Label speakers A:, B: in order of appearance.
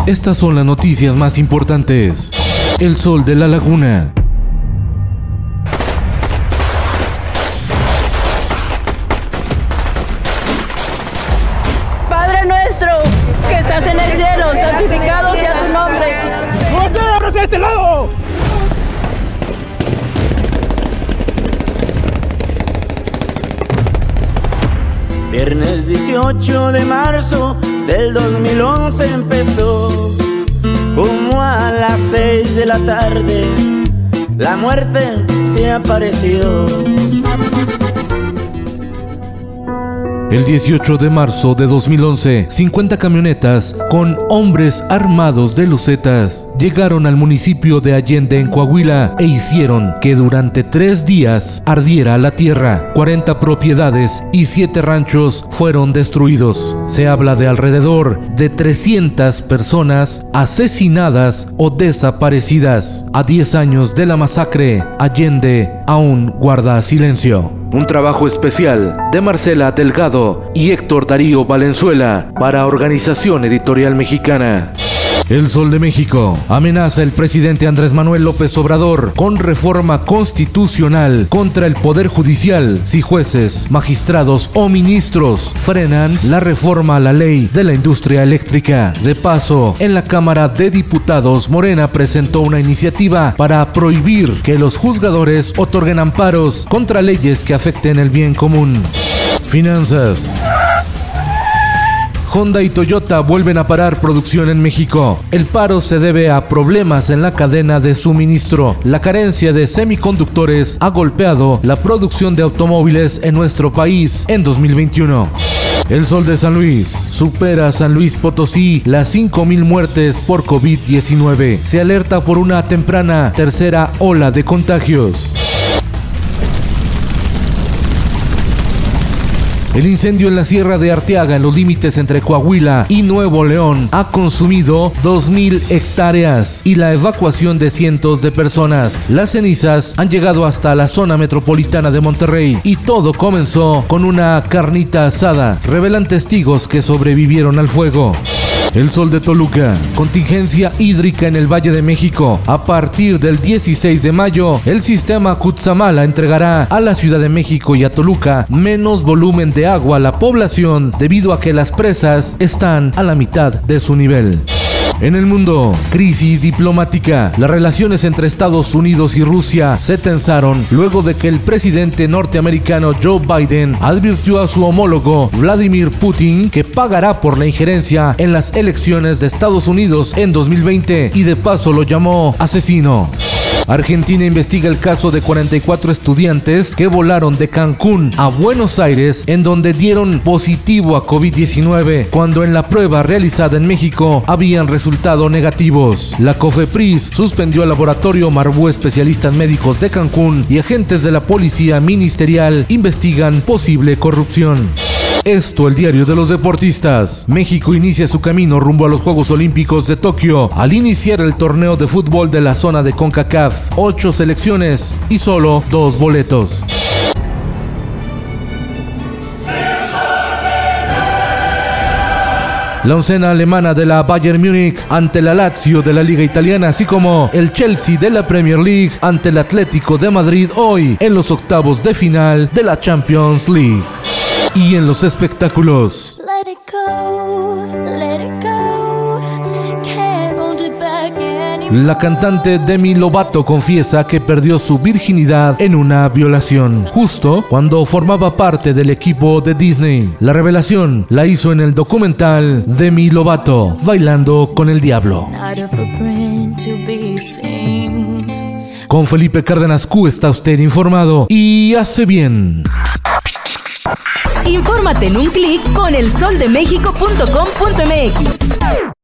A: Estas son las noticias más importantes. El Sol de la Laguna.
B: Padre nuestro, que estás en el cielo, santificado sea tu nombre.
C: ¡José, ábrase a este lado!
D: Viernes 18 de marzo del 2011 empezó, como a las 6 de la tarde, la muerte se apareció.
A: El 18 de marzo de 2011, 50 camionetas con hombres armados de lucetas llegaron al municipio de Allende en Coahuila e hicieron que durante 3 días ardiera la tierra. 40 propiedades y 7 ranchos fueron destruidos. Se habla de alrededor de 300 personas asesinadas o desaparecidas. A 10 años de la masacre, Allende aún guarda silencio. Un trabajo especial de Marcela Delgado y Héctor Darío Valenzuela para Organización Editorial Mexicana. El Sol de México. Amenaza el presidente Andrés Manuel López Obrador con reforma constitucional contra el Poder Judicial si jueces, magistrados o ministros frenan la reforma a la ley de la industria eléctrica. De paso, en la Cámara de Diputados, Morena presentó una iniciativa para prohibir que los juzgadores otorguen amparos contra leyes que afecten el bien común. Finanzas. Honda y Toyota vuelven a parar producción en México. El paro se debe a problemas en la cadena de suministro. La carencia de semiconductores ha golpeado la producción de automóviles en nuestro país en 2021. El Sol de San Luis. Supera San Luis Potosí las 5,000 muertes por COVID-19. Se alerta por una temprana tercera ola de contagios. El incendio en la Sierra de Arteaga, en los límites entre Coahuila y Nuevo León, ha consumido 2,000 hectáreas y la evacuación de cientos de personas. Las cenizas han llegado hasta la zona metropolitana de Monterrey y todo comenzó con una carnita asada. Revelan testigos que sobrevivieron al fuego. El Sol de Toluca. Contingencia hídrica en el Valle de México. A partir del 16 de mayo, el sistema Cutzamala entregará a la Ciudad de México y a Toluca menos volumen de agua a la población debido a que las presas están a la mitad de su nivel. En el mundo, crisis diplomática. Las relaciones entre Estados Unidos y Rusia se tensaron luego de que el presidente norteamericano Joe Biden advirtió a su homólogo Vladimir Putin que pagará por la injerencia en las elecciones de Estados Unidos en 2020 y de paso lo llamó asesino. Argentina investiga el caso de 44 estudiantes que volaron de Cancún a Buenos Aires en donde dieron positivo a COVID-19 cuando en la prueba realizada en México habían resultado negativos. La COFEPRIS suspendió al laboratorio Marbú Especialistas Médicos de Cancún y agentes de la policía ministerial investigan posible corrupción. Esto, el diario de los deportistas. México inicia su camino rumbo a los Juegos Olímpicos de Tokio al iniciar el torneo de fútbol de la zona de CONCACAF. 8 selecciones y solo 2 boletos. La oncena alemana de la Bayern Múnich ante la Lazio de la Liga Italiana, así como el Chelsea de la Premier League ante el Atlético de Madrid hoy en los octavos de final de la Champions League. Y en los espectáculos. La cantante Demi Lovato confiesa que perdió su virginidad en una violación, justo cuando formaba parte del equipo de Disney. La revelación la hizo en el documental Demi Lovato, Bailando con el Diablo. Con Felipe Cárdenas Q está usted informado y hace bien.
E: Infórmate en un clic con elsoldemexico.com.mx.